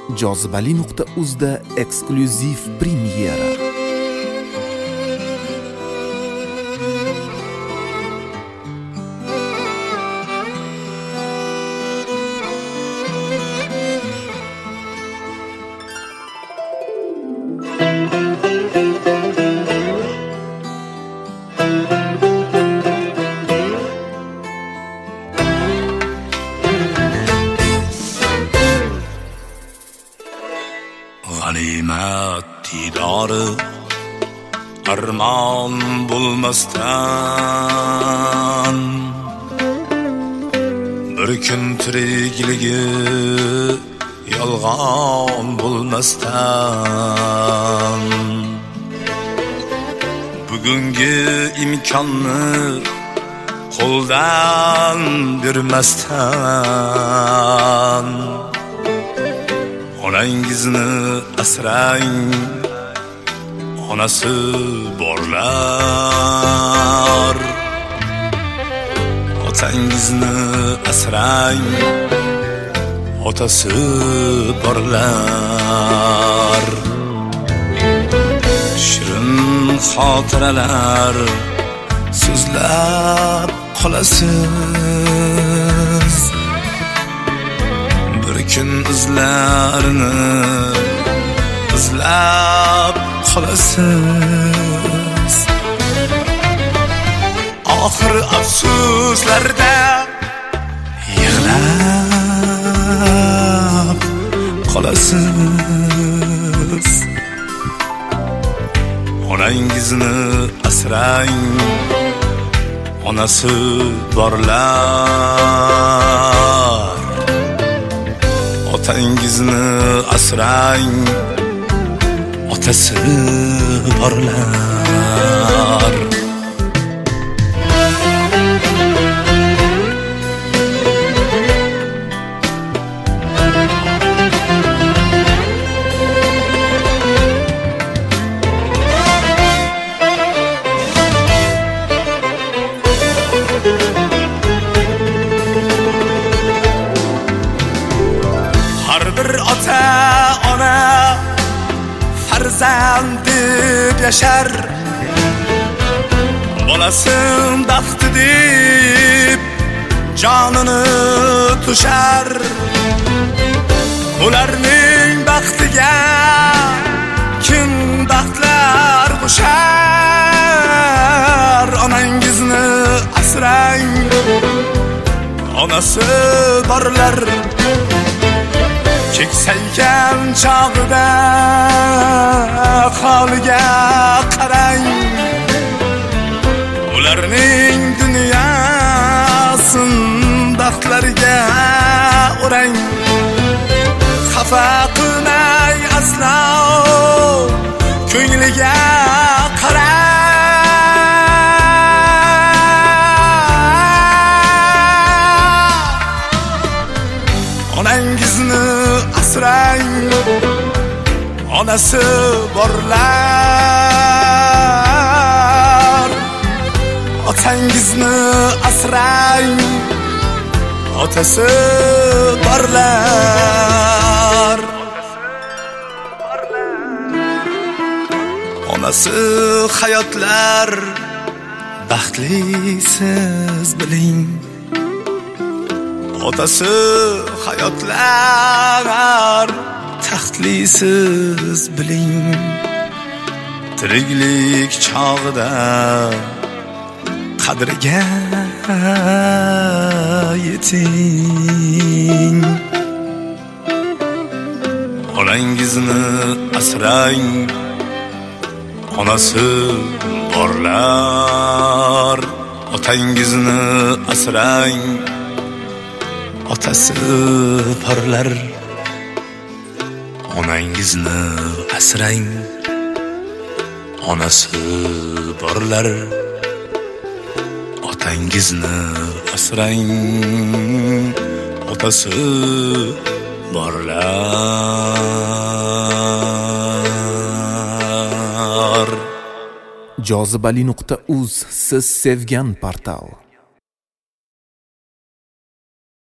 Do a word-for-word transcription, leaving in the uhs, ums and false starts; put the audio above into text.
jozibali nuqta uz da eksklyuziv premyera. G'animat didori armon bo'lmasdan, bir kun tirikligi yolg'on bo'lmasdan, bugungi imkonni qo'ldan bermasdan, onangizni asrang, onasi borlar. Otangizni asrang, otasi borlar. Shirin xotiralar so'zlab qolasiz, bir kun izlarini izlab qolasiz. Oxir afsuslarda yig'lab qolasiz. Onangizni asrang, onasi borlar. Otangizni asrang, otasi borlar. Har bir ota ona farzand deb yashar, bolasin baxti deb jonini to'shar. Ularning baxtiga kim baxtlar qo'shar? Onangizni asrang, onasi borlar. Keksaygan chog'ida holiga qarang, ularning dunyosin baxtlarga o'rang. Xafa qilmay aslo ko'ngliga qarang. Onangizni asrang, onasi borlar. Otangizni asrang, otasi borlar. Onasi hayotlar baxtlisiz biling, otasi hayotlar taxtlisiz biling. Tiriklik chog'ida qadriga yeting. Onangizni asrang, onasi borlar. Otangizni asrang, otasi borlar. Onangizni asrang, onasi borlar. Otangizni asrang, otasi borlar. jozibali nuqta uz siz sevgan portal.